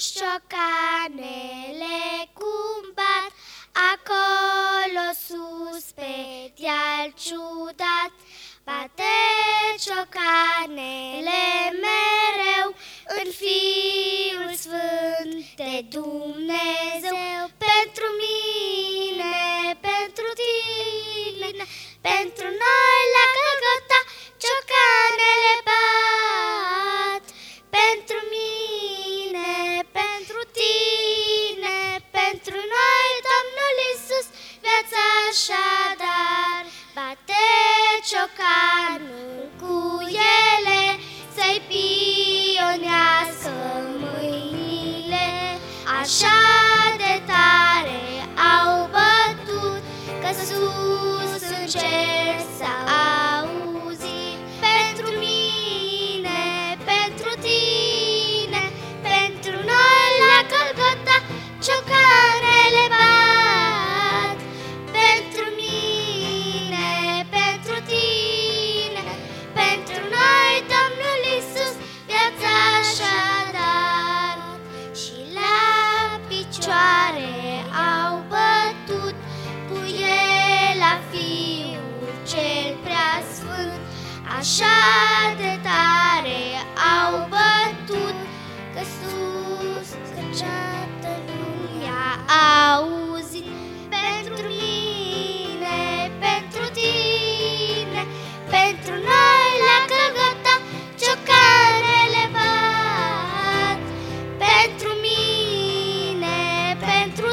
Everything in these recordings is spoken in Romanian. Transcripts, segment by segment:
Ciocanele cumbat, acolo sus pe deal ciudat. Bate ciocanele mereu în Fiul Sfânt de Dumnezeu. Pentru mine, pentru tine, pentru noi la Golgota ciocanele bat. Pentru mine, pentru tine, pentru noi Domnul Iisus, viața așadar. Bate ciocanul cu ele, să-i pionească mâinile. Așa de tare au bătut, că sus în cer s-a auzit. Pentru mine, pentru tine, pentru noi la Golgota ciocanele bat. Pentru mine, pentru tine, pentru noi Domnul Iisus, viața așadar. Și la picioare au bătut cu el la Fiul cel Preasfânt. Așa de tare au bătut, că sus, că toată lumea a auzit. Pentru mine, pentru tine, pentru noi la Golgota ciocanele bat. Pentru mine, pentru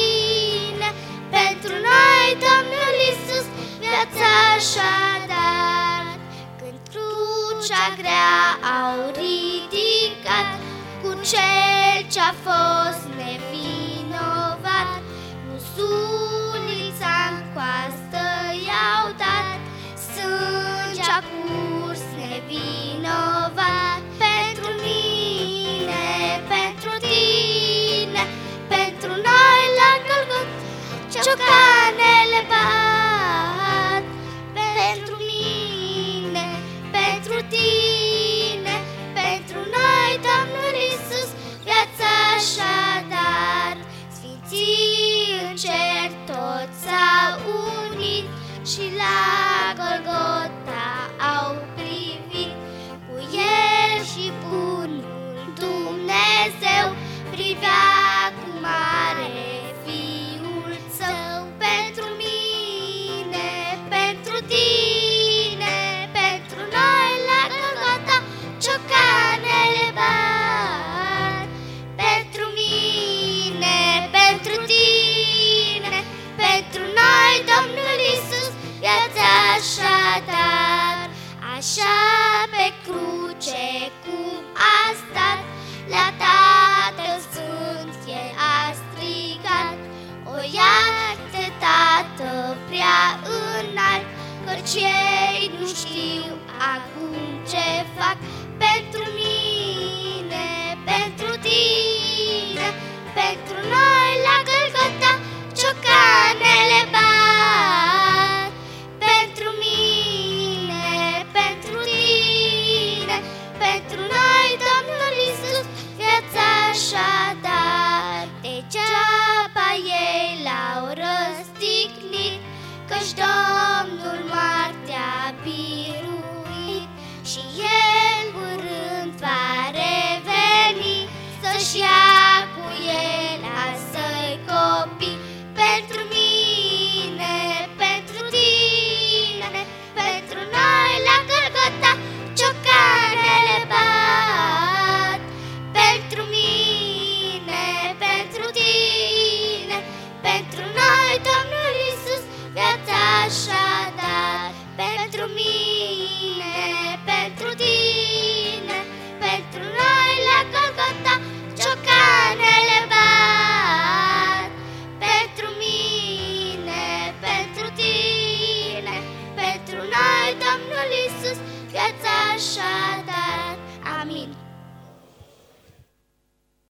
tine, pentru noi Domnul Iisus, viața așadar. Când crucea grea au ridicat, cu cel ce-a fost nevinovat, nu sulița în coastă i-au dat, sânge-a curs nevinovat. Pentru mine, pentru tine, pentru noi la Golgota ciocanele bat. Pentru mine, pentru tine, pentru noi Domnul Iisus, viața așadar. Sfinții în cer toți s-au unit și la Golgota au privit. Cu el și bunul Dumnezeu privea cu mare Fiul Său. Pentru mine, pentru tine, pentru noi la Golgota ciocanele bat. Pentru mine, pentru tine, pentru noi Domnul Iisus, viața așadar. Așa pe cruce cum a stat, la Tatăl Sfânt El a strigat. O iartă, Tată prea înalt, căci